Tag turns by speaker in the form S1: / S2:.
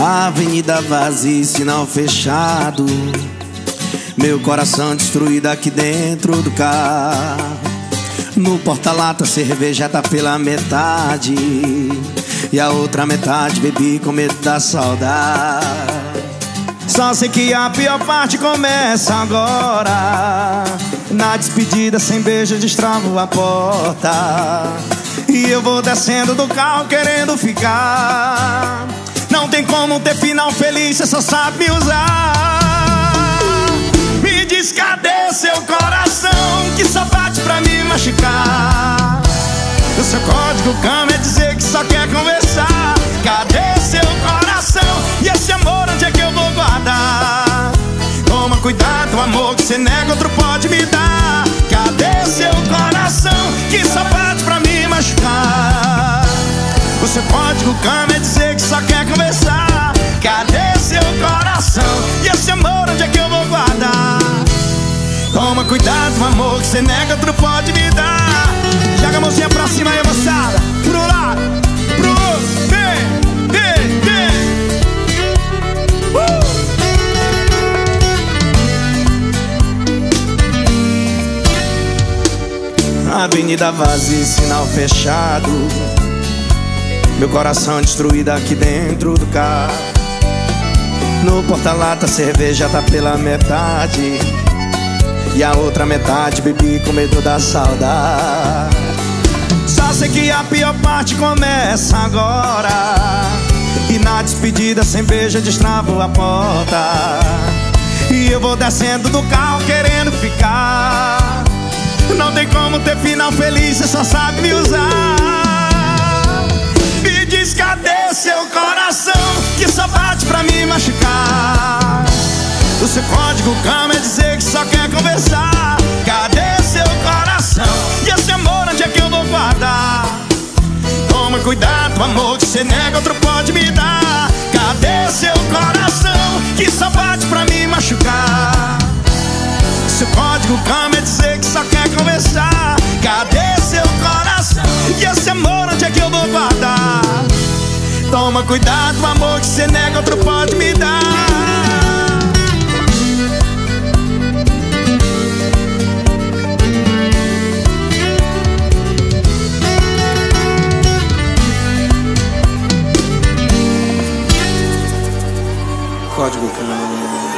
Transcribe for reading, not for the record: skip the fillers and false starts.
S1: Avenida vazia, sinal fechado, meu coração destruído aqui dentro do carro. No porta-lata, cerveja tá pela metade, e a outra metade bebi com medo da saudade. Só sei que a pior parte começa agora. Na despedida, sem beijo, eu destravo a porta, e eu vou descendo do carro querendo ficar. Não tem como ter final feliz, cê só sabe me usar. Me diz cadê seu coração, que só bate pra me machucar. O seu código cama é dizer que só quer conversar. Cadê seu coração, e esse amor onde é que eu vou guardar? Toma cuidado, amor, que cê nega, outro pode me dar. Cadê seu coração, que só bate pra me machucar? O seu código cama é dizer que só quer conversar. Cadê seu coração, e esse amor onde é que eu vou guardar? Toma cuidado, amor, que cê nega, outro pode me dar. Joga a mãozinha pra cima aí, moçada. Pro lado, pro outro, vem, vem, vem. Avenida vazia, sinal fechado, meu coração destruído aqui dentro do carro. No porta-lata, cerveja tá pela metade, e a outra metade bebi com medo da saudade. Só sei que a pior parte começa agora, e na despedida, sem beijo, eu destravo a porta, e eu vou descendo do carro querendo ficar. Não tem como ter final feliz, cê só sabe me usar. Me diz cadê seu coração, que só bate pra me machucar. O seu código cama é dizer que só quer conversar. Cadê seu coração, e esse amor onde é que eu vou guardar? Toma cuidado, amor, que cê nega, outro pode me dar. Cadê seu coração, que só bate pra me machucar? Seu código cama é dizer que só quer conversar. Cadê seu coração, e esse amor onde é que eu vou guardar? Toma cuidado, amor, que cê nega, outro pode me dar. Código cama.